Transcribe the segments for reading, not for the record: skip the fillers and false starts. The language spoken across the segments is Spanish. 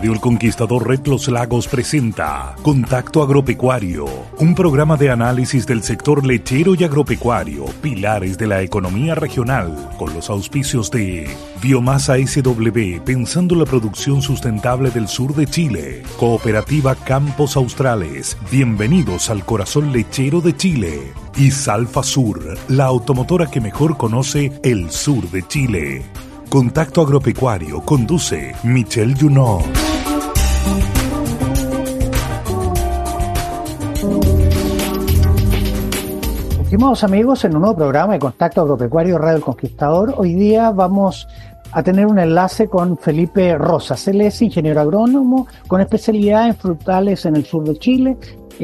Radio El Conquistador Red Los Lagos presenta Contacto Agropecuario, un programa de análisis del sector lechero y agropecuario, pilares de la economía regional, con los auspicios de Biomasa SW, pensando la producción sustentable del sur de Chile, Cooperativa Campos Australes, bienvenidos al corazón lechero de Chile, y Salfa Sur, la automotora que mejor conoce el sur de Chile. Contacto Agropecuario conduce Michel Junot. Estimados amigos, en un nuevo programa de Contacto Agropecuario Radio El Conquistador, hoy día vamos a tener un enlace con Felipe Rosas. Él es ingeniero agrónomo con especialidad en frutales en el sur de Chile,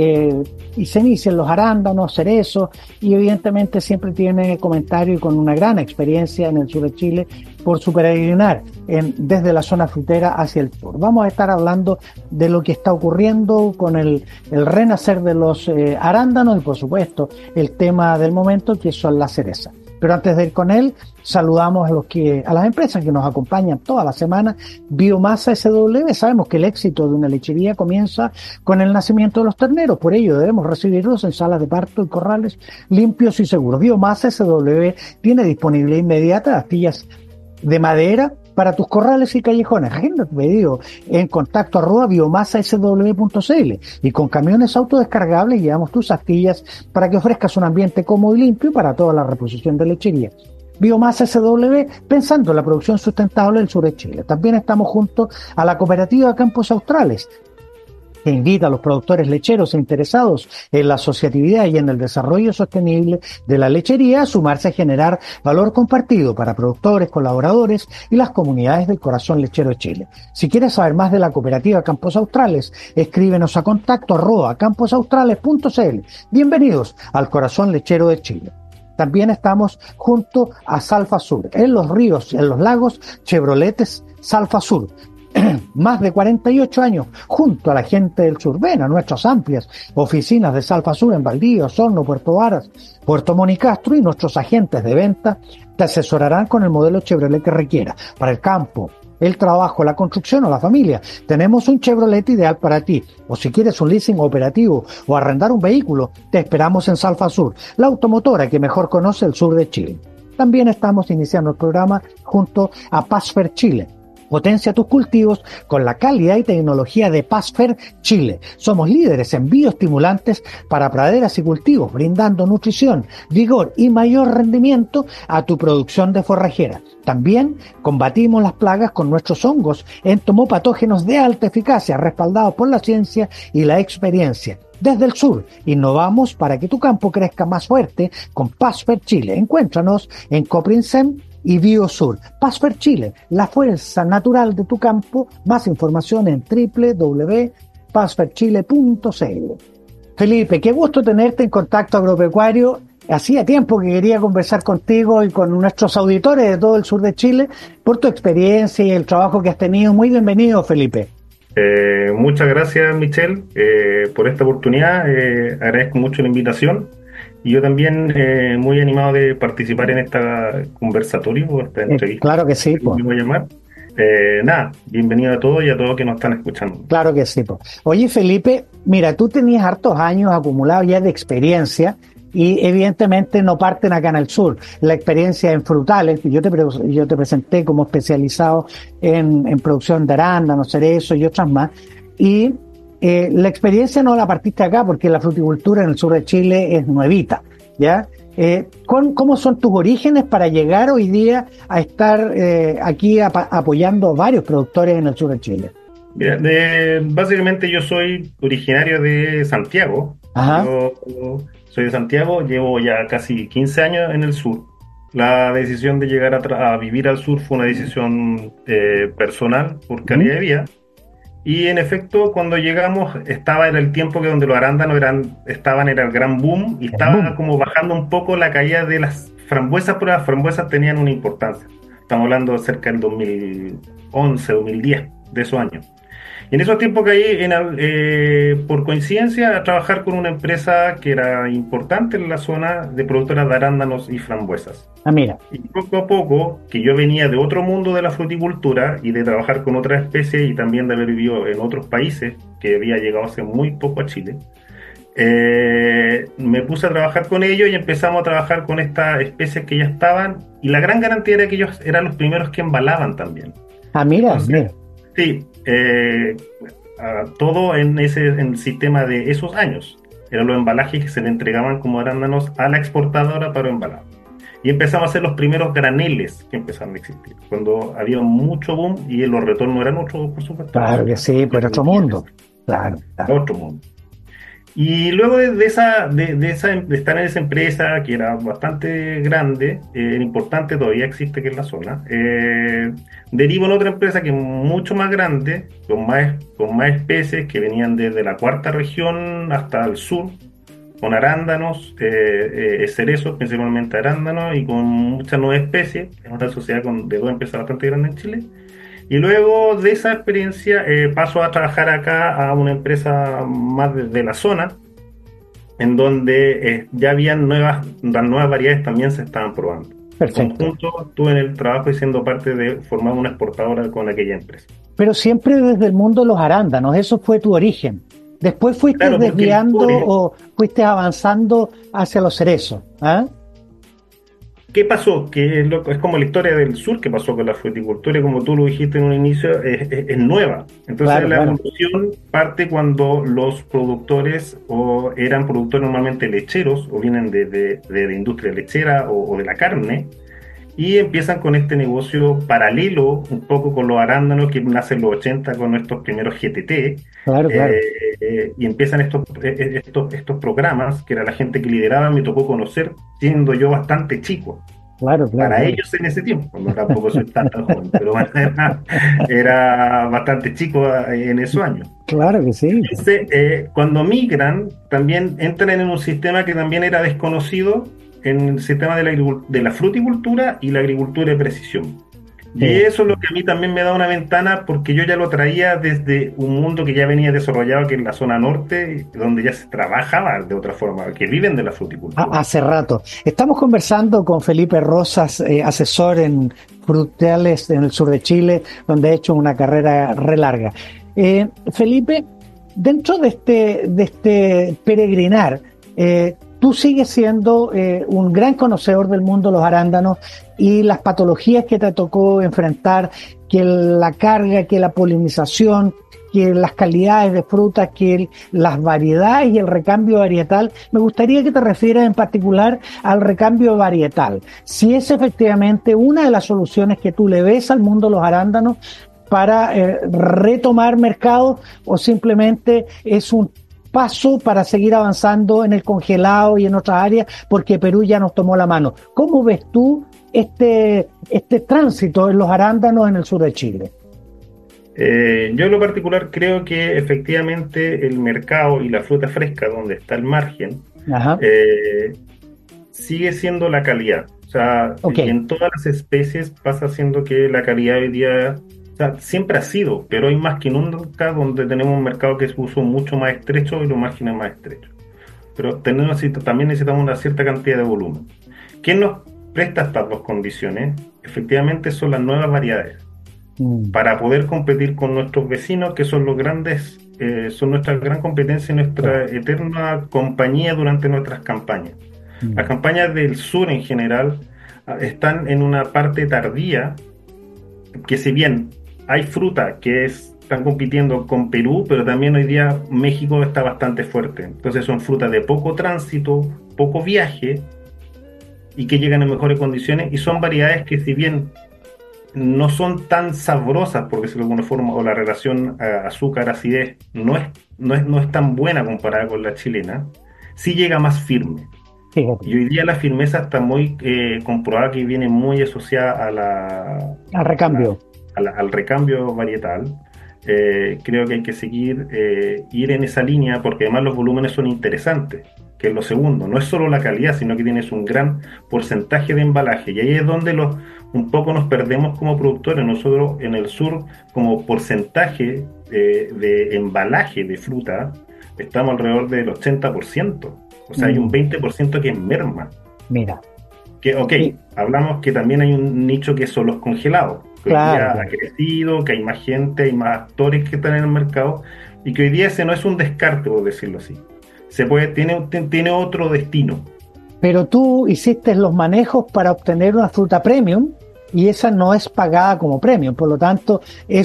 y se inician los arándanos, cerezos, y evidentemente siempre tiene comentario y con una gran experiencia en el sur de Chile por su peregrinar desde la zona frutera hacia el sur. Vamos a estar hablando de lo que está ocurriendo con el renacer de los arándanos y por supuesto el tema del momento, que son las cerezas. Pero antes de ir con él, saludamos a las empresas que nos acompañan toda la semana. Biomasa SW, sabemos que el éxito de una lechería comienza con el nacimiento de los terneros, por ello debemos recibirlos en salas de parto y corrales limpios y seguros. Biomasa SW tiene disponibilidad inmediata de astillas de madera para tus corrales y callejones. Agenda tu pedido en contacto@biomasasw.cl y con camiones autodescargables llevamos tus astillas para que ofrezcas un ambiente cómodo y limpio para toda la reposición de lechería. Biomasa SW, pensando en la producción sustentable del sur de Chile. También estamos junto a la Cooperativa Campos Australes, que invita a los productores lecheros interesados en la asociatividad y en el desarrollo sostenible de la lechería a sumarse a generar valor compartido para productores, colaboradores y las comunidades del corazón lechero de Chile. Si quieres saber más de la Cooperativa Campos Australes, escríbenos a contacto@camposaustrales.cl. Bienvenidos al corazón lechero de Chile. También estamos junto a Salfa Sur, en los ríos y en los lagos, Chevroletes Salfa Sur. Más de 48 años junto a la gente del sur. Ven a nuestras amplias oficinas de Salfa Sur en Valdivia, Osorno, Puerto Varas, Puerto Monicastro, y nuestros agentes de venta te asesorarán con el modelo Chevrolet que requiera para el campo, el trabajo, la construcción o la familia. Tenemos un Chevrolet ideal para ti. O si quieres un leasing operativo o arrendar un vehículo, te esperamos en Salfa Sur, la automotora que mejor conoce el sur de Chile. También estamos iniciando el programa junto a Pasfer Chile. Potencia tus cultivos con la calidad y tecnología de Pasfer Chile. Somos líderes en bioestimulantes para praderas y cultivos, brindando nutrición, vigor y mayor rendimiento a tu producción de forrajera. También combatimos las plagas con nuestros hongos entomopatógenos de alta eficacia, respaldados por la ciencia y la experiencia. Desde el sur, innovamos para que tu campo crezca más fuerte con Pasfer Chile. Encuéntranos en Coprinsem y Biosur. Pasfer Chile, la fuerza natural de tu campo. Más información en www.pasferchile.cl. Felipe, qué gusto tenerte en Contacto Agropecuario. Hacía tiempo que quería conversar contigo y con nuestros auditores de todo el sur de Chile por tu experiencia y el trabajo que has tenido. Muy bienvenido, Felipe. Muchas gracias, Michel, por esta oportunidad. Agradezco mucho la invitación. Y yo también muy animado de participar en esta conversatorio o esta entrevista. Claro que sí. Me voy a llamar. Bienvenido a todos y a todos que nos están escuchando. Claro que sí. Oye, Felipe, mira, tú tenías hartos años acumulados ya de experiencia y evidentemente no parten acá en el sur. La experiencia en frutales, yo te presenté como especializado en producción de arándanos, cerezos y otras más. Y la experiencia no la partiste acá porque la fruticultura en el sur de Chile es nuevita, ¿ya? ¿Cómo son tus orígenes para llegar hoy día a estar aquí apoyando a varios productores en el sur de Chile? Mira, básicamente yo soy originario de Santiago. Ajá. Yo soy de Santiago, llevo ya casi 15 años en el sur. La decisión de llegar a vivir al sur fue una decisión personal por calidad de vida. Y en efecto, cuando llegamos, era el tiempo que donde los arándanos era el gran boom, y estaba como bajando un poco la caída de las frambuesas, pero las frambuesas tenían una importancia. Estamos hablando de cerca del 2011, 2010, de esos años. Y en esos tiempos caí por coincidencia a trabajar con una empresa que era importante en la zona de productora de arándanos y frambuesas. Ah, mira. Y poco a poco, que yo venía de otro mundo de la fruticultura y de trabajar con otras especies y también de haber vivido en otros países, que había llegado hace muy poco a Chile, me puse a trabajar con ellos y empezamos a trabajar con estas especies que ya estaban, y la gran garantía era que ellos eran los primeros que embalaban también. Ah, mira, Entonces, mira. sí, todo en el sistema de esos años. Eran los embalajes que se le entregaban como arándanos a la exportadora para embalar. Y empezamos a hacer los primeros graneles que empezaron a existir, cuando había mucho boom y los retornos eran otros, por supuesto. Claro que sí, pero otro mundo. Claro, claro. Otro mundo. Y luego de estar en esa empresa, que era bastante grande, importante, todavía existe que es la zona, derivo en otra empresa que es mucho más grande, con más especies que venían desde la cuarta región hasta el sur, con arándanos, cerezos, principalmente arándanos, y con muchas nuevas especies. Es una sociedad de dos empresas bastante grandes en Chile. Y luego de esa experiencia paso a trabajar acá a una empresa más de la zona, en donde ya habían las nuevas variedades también se estaban probando. Perfecto. En conjunto estuve en el trabajo y siendo parte de formar una exportadora con aquella empresa. Pero siempre desde el mundo de los arándanos, eso fue tu origen. Después fuiste Claro, desviando o fuiste avanzando hacia los cerezos. ¿Ah? ¿Qué pasó? Que es como la historia del sur que pasó con la fruticultura, y como tú lo dijiste en un inicio, es nueva. Entonces Claro, la claro. evolución parte cuando los productores o eran productores normalmente lecheros o vienen de la industria lechera o de la carne, y empiezan con este negocio paralelo un poco con los arándanos que nacen en los 80 con estos primeros GTT. Claro, claro. Y empiezan estos programas que era la gente que lideraba, me tocó conocer siendo yo bastante chico. Claro, claro, Para claro. ellos en ese tiempo, no tampoco soy tan joven, pero bueno, era bastante chico en esos años. Claro que sí. Entonces, cuando migran, también entran en un sistema que también era desconocido, en el sistema de la fruticultura y la agricultura de precisión. Y Sí. eso es lo que a mí también me da una ventana, porque yo ya lo traía desde un mundo que ya venía desarrollado, que es la zona norte, donde ya se trabajaba de otra forma, que viven de la fruticultura. Hace rato. Estamos conversando con Felipe Rosas, asesor en frutales en el sur de Chile, donde ha hecho una carrera re larga. Felipe, dentro de este peregrinar, tú sigues siendo un gran conocedor del mundo de los arándanos y las patologías que te tocó enfrentar, que la carga, que la polinización, que las calidades de frutas, que las variedades y el recambio varietal. Me gustaría que te refieras en particular al recambio varietal. Si es efectivamente una de las soluciones que tú le ves al mundo de los arándanos para retomar mercados, o simplemente es un paso para seguir avanzando en el congelado y en otras áreas porque Perú ya nos tomó la mano. ¿Cómo ves tú este tránsito en los arándanos en el sur de Chile? Yo en lo particular creo que efectivamente el mercado y la fruta fresca, donde está el margen, Ajá. Sigue siendo la calidad. O sea, Okay. en todas las especies pasa siendo que la calidad hoy día, o sea, siempre ha sido, pero hay más que nunca, donde tenemos un mercado que es uso mucho más estrecho y los márgenes más estrechos. Pero también necesitamos una cierta cantidad de volumen. ¿Quién nos presta estas dos condiciones? Efectivamente son las nuevas variedades, para poder competir con nuestros vecinos, que son los grandes, son nuestra gran competencia y nuestra eterna compañía durante nuestras campañas. Las campañas del sur en general están en una parte tardía, que si bien hay fruta que están compitiendo con Perú, pero también hoy día México está bastante fuerte. Entonces son frutas de poco tránsito, poco viaje, y que llegan en mejores condiciones, y son variedades que si bien no son tan sabrosas, por decirlo de alguna forma, o la relación azúcar-acidez no es tan buena comparada con la chilena, sí llega más firme. Fíjate. Y hoy día la firmeza está muy comprobada, que viene muy asociada Al recambio. al recambio varietal. Creo que hay que seguir, ir en esa línea, porque además los volúmenes son interesantes, que es lo segundo. No es solo la calidad, sino que tienes un gran porcentaje de embalaje, y ahí es donde un poco nos perdemos como productores. Nosotros en el sur, como porcentaje de embalaje de fruta, estamos alrededor del 80%. O sea, hay un 20% que es merma. Mira. Que, ok, Sí. hablamos que también hay un nicho que son los congelados, que hoy día Claro. ha crecido, que hay más gente, hay más actores que están en el mercado, y que hoy día ese no es un descarte, por decirlo así. Tiene otro destino. Pero tú hiciste los manejos para obtener una fruta premium y esa no es pagada como premium. Por lo tanto,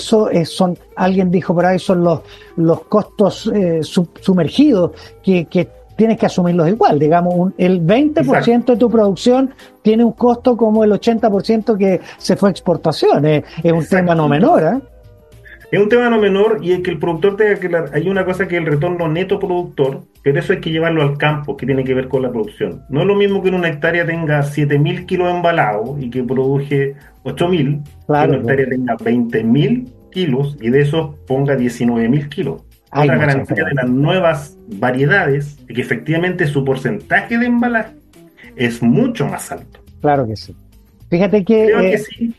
alguien dijo por ahí, son los costos sumergidos que tienes que asumirlos igual. Digamos, el 20% de tu producción tiene un costo como el 80% que se fue a exportación. Es un tema no menor, ¿eh? Es un tema no menor, y es que el productor tenga que... Hay una cosa que es el retorno neto productor, pero eso hay que llevarlo al campo, que tiene que ver con la producción. No es lo mismo que en una hectárea tenga 7.000 kilos embalados y que produje 8.000, que una Claro, hectárea tenga 20.000 kilos y de esos ponga 19.000 kilos. hay Otra mucha garantía de diferencia. las nuevas variedades es que efectivamente su porcentaje de embalaje es mucho más alto. Claro que sí. Fíjate Creo que que sí.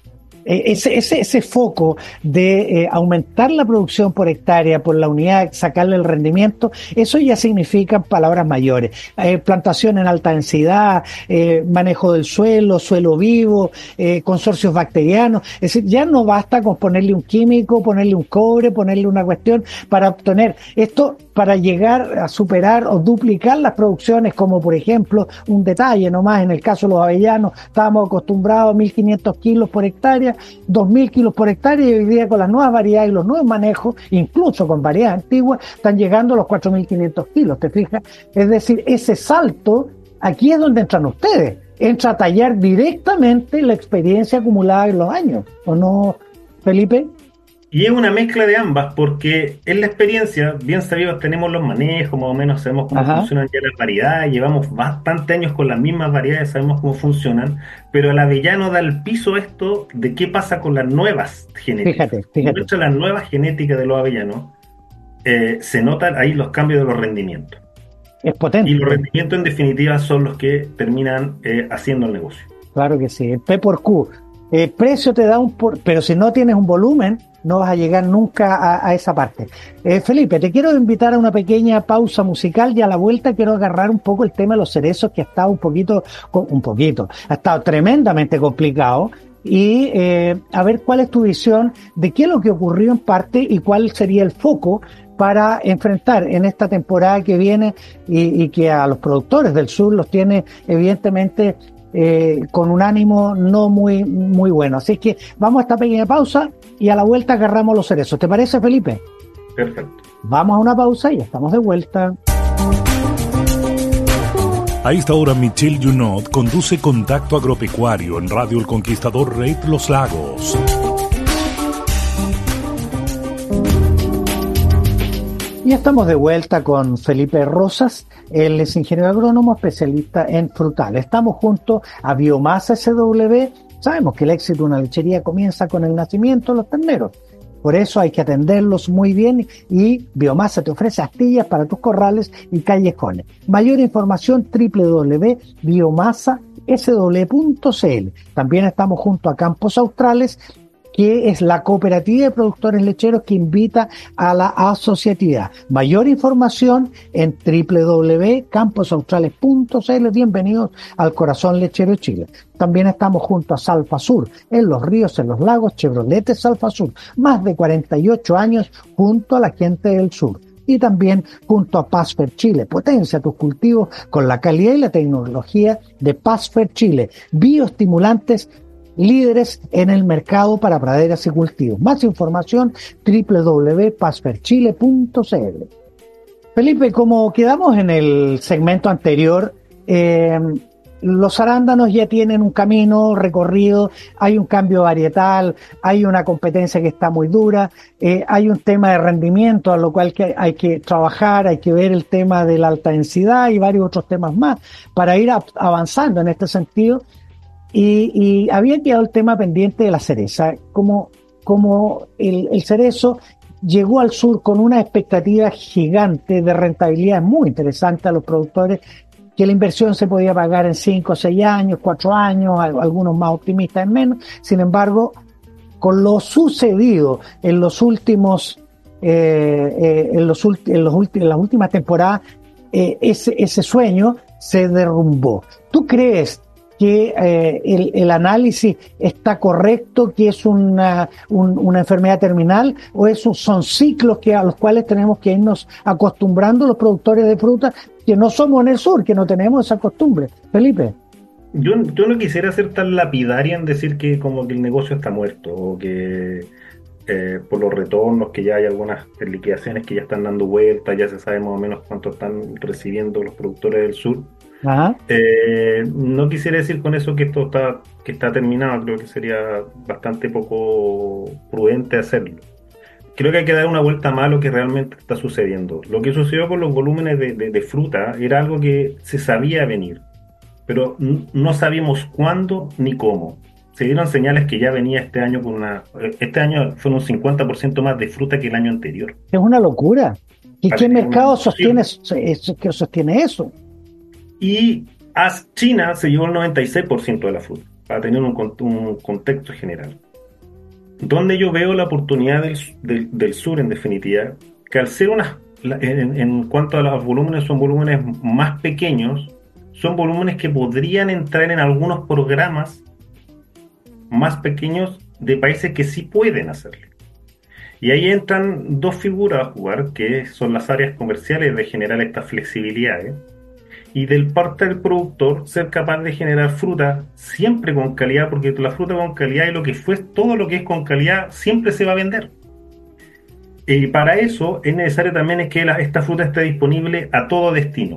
ese foco de aumentar la producción por hectárea, por la unidad, sacarle el rendimiento, eso ya significa palabras mayores. Plantación en alta densidad, manejo del suelo vivo, consorcios bacterianos. Es decir, ya no basta con ponerle un químico, ponerle un cobre, ponerle una cuestión para obtener esto, para llegar a superar o duplicar las producciones, como por ejemplo, un detalle nomás, en el caso de los avellanos, estábamos acostumbrados a 1.500 kilos por hectárea, 2.000 kilos por hectárea, y hoy día con las nuevas variedades y los nuevos manejos, incluso con variedades antiguas, están llegando a los 4.500 kilos, ¿te fijas? Es decir, ese salto, aquí es donde entran ustedes, entra a tallar directamente la experiencia acumulada en los años, ¿o no, Felipe? Y es una mezcla de ambas, porque en la experiencia, bien sabidos, tenemos los manejos, más o menos sabemos cómo Ajá. funcionan ya las variedades, llevamos bastantes años con las mismas variedades, sabemos cómo funcionan, pero el avellano da el piso a esto de qué pasa con las nuevas genéticas. Fíjate, Muchas de las nuevas genéticas de los avellanos, se notan ahí los cambios de los rendimientos. es Y los potente. rendimientos en definitiva son los que terminan haciendo el negocio. Claro que sí, el P por Q. El precio te da pero si no tienes un volumen, no vas a llegar nunca a esa parte. Felipe, te quiero invitar a una pequeña pausa musical y a la vuelta quiero agarrar un poco el tema de los cerezos, que ha estado ha estado tremendamente complicado. Y a ver cuál es tu visión de qué es lo que ocurrió en parte y cuál sería el foco para enfrentar en esta temporada que viene y que a los productores del sur los tiene evidentemente con un ánimo no muy bueno. Así que vamos a esta pequeña pausa y a la vuelta agarramos los cerezos. ¿Te parece, Felipe? Perfecto. Vamos a una pausa y ya estamos de vuelta. A esta hora, Michelle Junot conduce Contacto Agropecuario en Radio El Conquistador Red Los Lagos. Y estamos de vuelta con Felipe Rosas. Él es ingeniero agrónomo especialista en frutales. Estamos junto a Biomasa SW. Sabemos que el éxito de una lechería comienza con el nacimiento de los terneros. Por eso hay que atenderlos muy bien y Biomasa te ofrece astillas para tus corrales y callejones. Mayor información www.biomasasw.cl. También estamos junto a Campos Australes, que es la cooperativa de productores lecheros que invita a la asociatividad. Mayor información en www.camposaustrales.cl. Bienvenidos al corazón lechero de Chile. También estamos junto a Salfa Sur, en los ríos, en los lagos, Chevrolet Salfa Sur. Más de 48 años junto a la gente del sur. Y también junto a Pasfer Chile. Potencia tus cultivos con la calidad y la tecnología de Pasfer Chile. Bioestimulantes líderes en el mercado para praderas y cultivos. Más información www.pasferchile.cl. Felipe, como quedamos en el segmento anterior, los arándanos ya tienen un camino recorrido, hay un cambio varietal, hay una competencia que está muy dura, hay un tema de rendimiento a lo cual hay que trabajar, hay que ver el tema de la alta densidad y varios otros temas más para ir avanzando en este sentido. Y había quedado el tema pendiente de la cereza, como el cerezo llegó al sur con una expectativa gigante de rentabilidad muy interesante a los productores, que la inversión se podía pagar en 5 o 6 años, 4 años, algunos más optimistas en menos. Sin embargo, con lo sucedido en los últimos en las últimas temporadas, ese sueño se derrumbó. ¿Tú crees que el análisis está correcto, que es una enfermedad terminal, o son ciclos a los cuales tenemos que irnos acostumbrando los productores de fruta que no somos en el sur, que no tenemos esa costumbre? Felipe. Yo no quisiera ser tan lapidaria en decir que como que el negocio está muerto, o que por los retornos, que ya hay algunas liquidaciones que ya están dando vueltas, ya se sabe más o menos cuánto están recibiendo los productores del sur. No quisiera decir con eso que esto está terminado. Creo que sería bastante poco prudente hacerlo. Creo que hay que dar una vuelta más a lo que realmente está sucediendo. Lo que sucedió con los volúmenes de fruta era algo que se sabía venir, pero no sabíamos cuándo ni cómo. Se dieron señales que ya venía este año este año fue un 50% más de fruta que el año anterior. Es una locura. ¿Y qué mercado sostiene eso? Y China se llevó el 96% de la fruta, para tener un contexto general. Donde yo veo la oportunidad del sur, en definitiva, que al ser en cuanto a los volúmenes, son volúmenes más pequeños, son volúmenes que podrían entrar en algunos programas más pequeños de países que sí pueden hacerlo. Y ahí entran dos figuras a jugar, que son las áreas comerciales de generar estas flexibilidades, y del parte del productor ser capaz de generar fruta siempre con calidad, porque la fruta con calidad y todo lo que es con calidad siempre se va a vender. Y para eso es necesario también que esta fruta esté disponible a todo destino.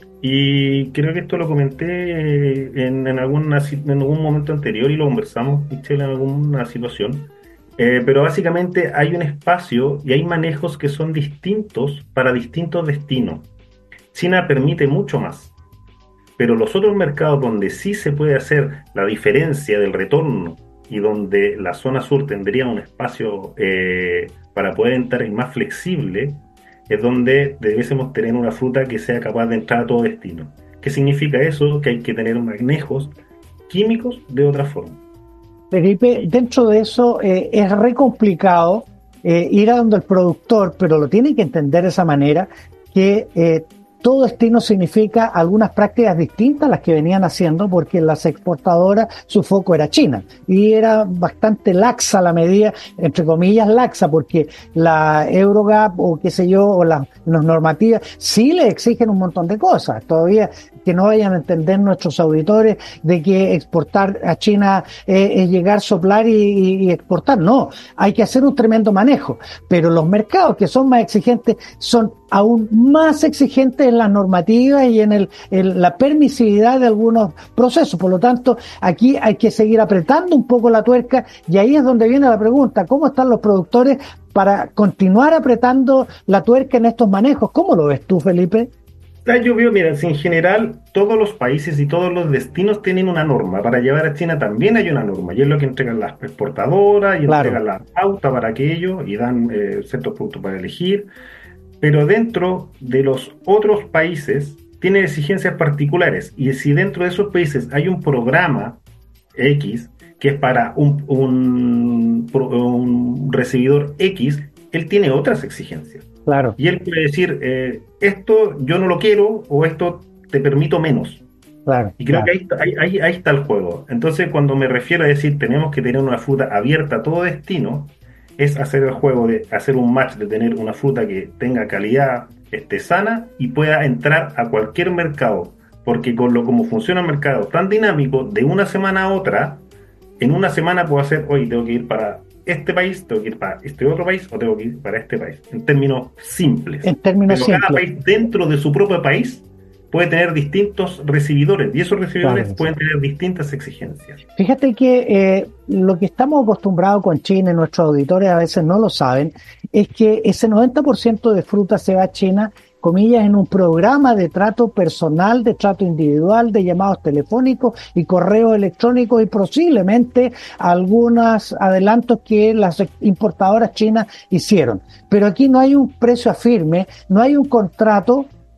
Y creo que esto lo comenté en algún momento anterior y lo conversamos, Michelle, en alguna situación. Pero básicamente hay un espacio y hay manejos que son distintos para distintos destinos. China permite mucho más, pero los otros mercados donde sí se puede hacer la diferencia del retorno y donde la zona sur tendría un espacio para poder entrar y más flexible, es donde debiésemos tener una fruta que sea capaz de entrar a todo destino. ¿Qué significa eso? Que hay que tener manejos químicos de otra forma. Felipe, dentro de eso es re complicado ir a donde el productor, pero lo tiene que entender de esa manera, que todo destino significa algunas prácticas distintas a las que venían haciendo, porque las exportadoras, su foco era China, y era bastante laxa la medida, entre comillas laxa, porque la Eurogap o qué sé yo, o las normativas, sí le exigen un montón de cosas. Todavía que no vayan a entender nuestros auditores de que exportar a China es llegar, soplar y exportar. No, hay que hacer un tremendo manejo, pero los mercados que son más exigentes son aún más exigentes en las normativas y en la permisividad de algunos procesos. Por lo tanto, aquí hay que seguir apretando un poco la tuerca, y ahí es donde viene la pregunta: ¿cómo están los productores para continuar apretando la tuerca en estos manejos? ¿Cómo lo ves tú, Felipe? Yo veo, mira, si en general todos los países y todos los destinos tienen una norma. Para llevar a China también hay una norma, y es lo que entregan las exportadoras y claro, entregan la pauta para aquello y dan ciertos productos para elegir. Pero dentro de los otros países tienen exigencias particulares, y si dentro de esos países hay un programa X que es para un recibidor X, él tiene otras exigencias. Claro. Y él puede decir, esto yo no lo quiero, o esto te permito menos. Claro, y creo claro, que ahí está el juego. Entonces, cuando me refiero a decir tenemos que tener una fruta abierta a todo destino, es hacer el juego de hacer un match, de tener una fruta que tenga calidad, esté sana y pueda entrar a cualquier mercado. Porque como funciona el mercado tan dinámico, de una semana a otra, en una semana puedo hacer, hoy tengo que ir para este país, tengo que ir para este otro país, o tengo que ir para este país, en términos simples. Pero cada país dentro de su propio país puede tener distintos recibidores, y esos recibidores, claro, pueden tener distintas exigencias. Fíjate que lo que estamos acostumbrados con China, y nuestros auditores a veces no lo saben, es que ese 90% de fruta se va a China, comillas, en un programa de trato personal, de trato individual, de llamados telefónicos y correos electrónicos, y posiblemente algunos adelantos que las importadoras chinas hicieron. Pero aquí no hay un precio firme, no hay un contrato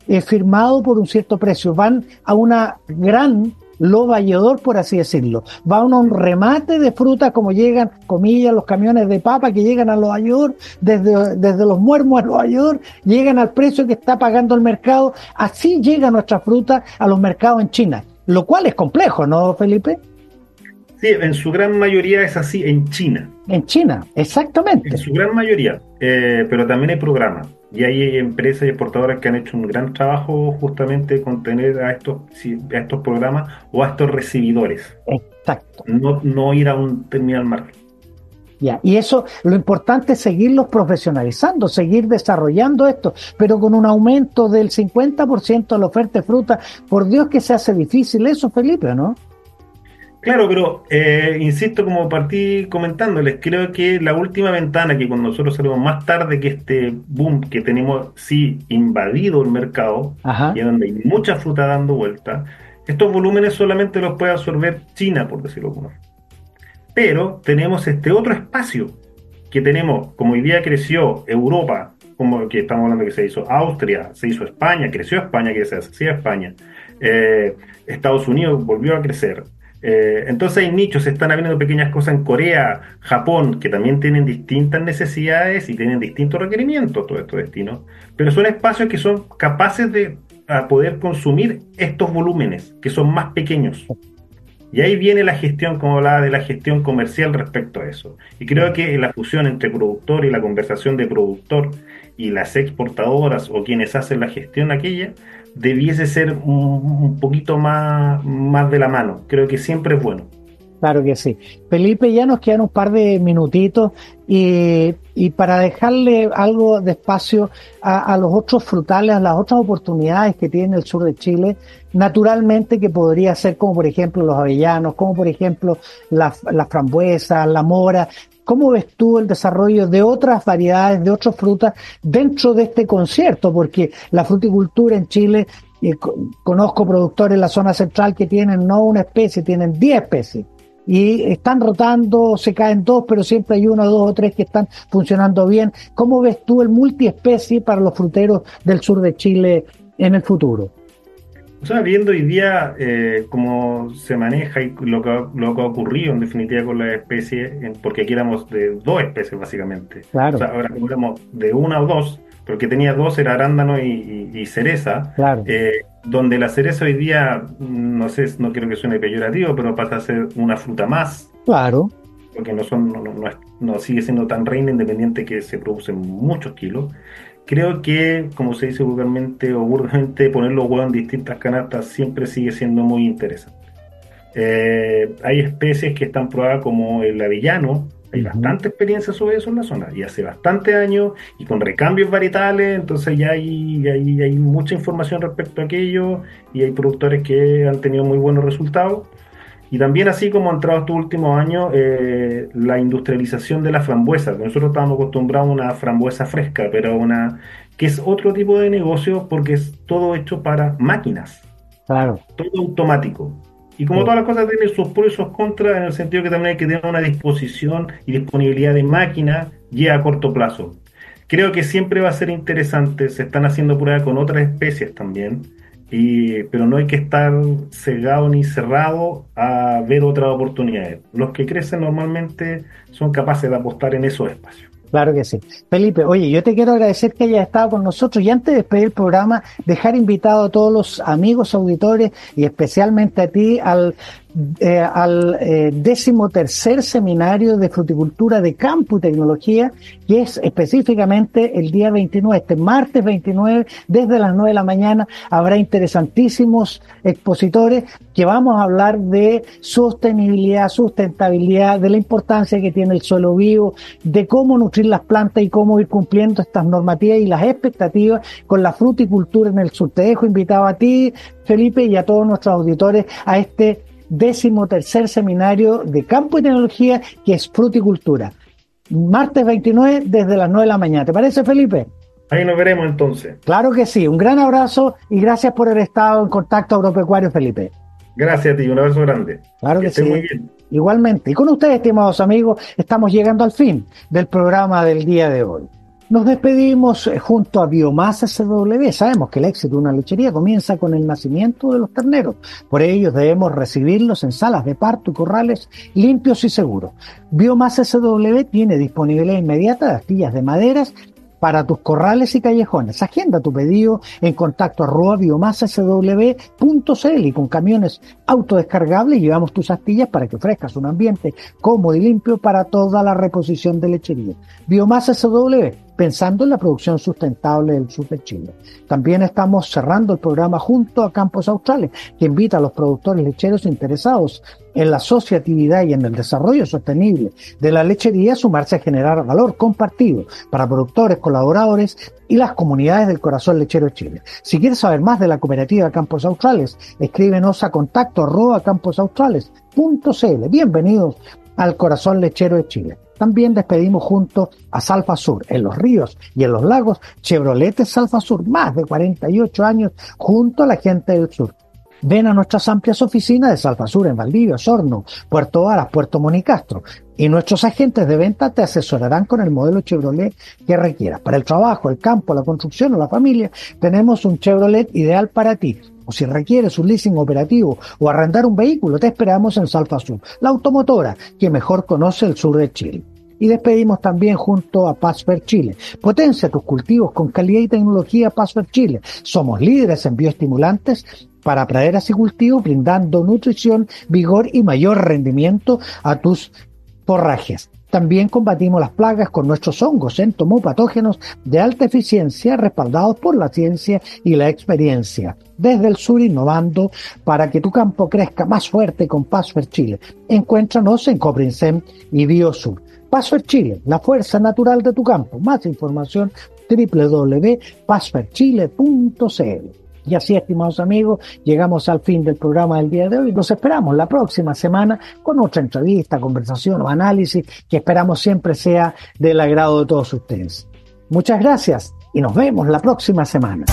firmado por un cierto precio, van a una gran valledor, por así decirlo, van a un remate de fruta, como llegan, comillas, los camiones de papa que llegan a los valledor, desde los muermos a los valledor, llegan al precio que está pagando el mercado. Así llega nuestra fruta a los mercados en China, lo cual es complejo, ¿no, Felipe? Sí, en su gran mayoría es así en China. En China, exactamente. En su gran mayoría, pero también hay programas. Y hay empresas y exportadoras que han hecho un gran trabajo justamente con tener a estos programas o a estos recibidores. Exacto. No ir a un terminal market. Ya, y eso, lo importante es seguirlos profesionalizando, seguir desarrollando esto, pero con un aumento del 50% de la oferta de fruta. Por Dios que se hace difícil eso, Felipe, ¿no? Claro, pero insisto, como partí comentándoles, creo que la última ventana, que cuando nosotros salimos más tarde que este boom que tenemos sí invadido el mercado, Ajá. y donde hay mucha fruta dando vuelta, estos volúmenes solamente los puede absorber China, por decirlo como. Pero tenemos este otro espacio que tenemos, como hoy día creció Europa, como que estamos hablando que se hizo Austria, se hizo España, creció España, que se hacía España, Estados Unidos volvió a crecer. Entonces hay nichos, se están abriendo pequeñas cosas en Corea, Japón, que también tienen distintas necesidades y tienen distintos requerimientos, todos estos destinos, pero son espacios que son capaces de poder consumir estos volúmenes, que son más pequeños. Y ahí viene la gestión, como hablaba de la gestión comercial respecto a eso. Y creo que la fusión entre productor y la conversación de productor y las exportadoras o quienes hacen la gestión aquella, debiese ser un poquito más de la mano. Creo que siempre es bueno. Claro que sí. Felipe, ya nos quedan un par de minutitos y para dejarle algo de espacio a los otros frutales, a las otras oportunidades que tiene el sur de Chile, naturalmente que podría ser como por ejemplo los avellanos, como por ejemplo las frambuesas, la mora. ¿Cómo ves tú el desarrollo de otras variedades, de otras frutas dentro de este concierto? Porque la fruticultura en Chile, conozco productores en la zona central que tienen no una especie, tienen 10 especies. Y están rotando, se caen dos, pero siempre hay uno, dos o tres que están funcionando bien. ¿Cómo ves tú el multiespecie para los fruteros del sur de Chile en el futuro? O sea, viendo hoy día cómo se maneja y lo que ha ocurrido en definitiva con las especies, porque aquí éramos de dos especies básicamente. Claro. O sea, ahora como éramos de una o dos, pero que tenía dos era arándano y cereza, Claro. Donde la cereza hoy día, no sé, no quiero que suene peyorativo, pero pasa a ser una fruta más. Claro. Porque no sigue siendo tan reina, independiente que se producen muchos kilos. Creo que, como se dice vulgarmente o burdamente, poner los huevos en distintas canastas siempre sigue siendo muy interesante. Hay especies que están probadas como el avellano, hay bastante experiencia sobre eso en la zona, y hace bastante años, y con recambios varietales, entonces ya hay mucha información respecto a aquello, y hay productores que han tenido muy buenos resultados. Y también así como ha entrado estos últimos años la industrialización de la frambuesa. Nosotros estábamos acostumbrados a una frambuesa fresca, pero que es otro tipo de negocio porque es todo hecho para máquinas. Claro. Todo automático. Y como todas las cosas tienen sus pros y sus contras, en el sentido que también hay que tener una disposición y disponibilidad de máquinas ya a corto plazo. Creo que siempre va a ser interesante, se están haciendo pruebas con otras especies también, pero no hay que estar cegado ni cerrado a ver otras oportunidades. Los que crecen normalmente son capaces de apostar en esos espacios. Claro que sí. Felipe, oye, yo te quiero agradecer que hayas estado con nosotros y antes de despedir el programa, dejar invitado a todos los amigos auditores y especialmente a ti al 13º seminario de fruticultura de campo y tecnología, que es específicamente el día 29, este martes 29, desde las 9 de la mañana. Habrá interesantísimos expositores que vamos a hablar de sostenibilidad, sustentabilidad, de la importancia que tiene el suelo vivo, de cómo nutrir las plantas y cómo ir cumpliendo estas normativas y las expectativas con la fruticultura en el sur. Te dejo invitado a ti, Felipe, y a todos nuestros auditores a este 13º seminario de campo y tecnología, que es fruticultura. Martes 29 desde las 9 de la mañana. ¿Te parece, Felipe? Ahí nos veremos entonces. Claro que sí. Un gran abrazo y gracias por haber estado en Contacto Agropecuario, Felipe. Gracias a ti, un abrazo grande. Claro que sí. Muy bien. Igualmente. Y con ustedes, estimados amigos, estamos llegando al fin del programa del día de hoy. Nos despedimos junto a Biomasa SW. Sabemos que el éxito de una lechería comienza con el nacimiento de los terneros. Por ello debemos recibirlos en salas de parto y corrales limpios y seguros. Biomasa SW tiene disponibilidad inmediata de astillas de maderas para tus corrales y callejones. Agenda tu pedido en contacto @biomasasw.cl y con camiones autodescargables llevamos tus astillas para que ofrezcas un ambiente cómodo y limpio para toda la reposición de lechería. Biomasa SW, pensando en la producción sustentable del sur de Chile. También estamos cerrando el programa junto a Campos Australes, que invita a los productores lecheros interesados en la asociatividad y en el desarrollo sostenible de la lechería a sumarse a generar valor compartido para productores, colaboradores y las comunidades del corazón lechero de Chile. Si quieres saber más de la cooperativa Campos Australes, escríbenos a contacto@camposaustrales.cl. Bienvenidos al corazón lechero de Chile. También despedimos junto a Salfa Sur, en los ríos y en los lagos, Chevrolet Salfa Sur, más de 48 años junto a la gente del sur. Ven a nuestras amplias oficinas de Salfa Sur en Valdivia, Osorno, Puerto Varas, Puerto Monicastro, y nuestros agentes de venta te asesorarán con el modelo Chevrolet que requieras. Para el trabajo, el campo, la construcción o la familia, tenemos un Chevrolet ideal para ti. O si requieres un leasing operativo o arrendar un vehículo, te esperamos en Salfa Sur, la automotora que mejor conoce el sur de Chile. Y despedimos también junto a Pasfer Chile. Potencia tus cultivos con calidad y tecnología Pasfer Chile. Somos líderes en bioestimulantes para praderas y cultivos, brindando nutrición, vigor y mayor rendimiento a tus forrajes. También combatimos las plagas con nuestros hongos entomopatógenos de alta eficiencia, respaldados por la ciencia y la experiencia. Desde el sur, innovando para que tu campo crezca más fuerte con Pasfer Chile. Encuéntranos en Coprinsem y Biosur. Pasfer Chile, la fuerza natural de tu campo. Más información www.pasferchile.cl. Y así, estimados amigos, llegamos al fin del programa del día de hoy. Los esperamos la próxima semana con otra entrevista, conversación o análisis que esperamos siempre sea del agrado de todos ustedes. Muchas gracias y nos vemos la próxima semana.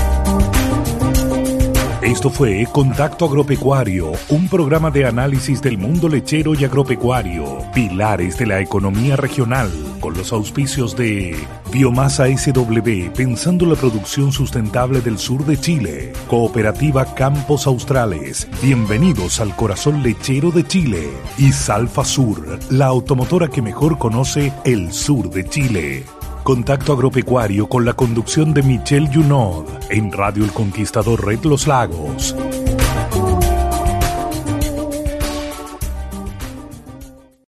Esto fue Contacto Agropecuario, un programa de análisis del mundo lechero y agropecuario, pilares de la economía regional, con los auspicios de Biomasa SW, pensando la producción sustentable del sur de Chile, Cooperativa Campos Australes, bienvenidos al corazón lechero de Chile, y Salfa Sur, la automotora que mejor conoce el sur de Chile. Contacto Agropecuario con la conducción de Michelle Junod en Radio El Conquistador Red Los Lagos.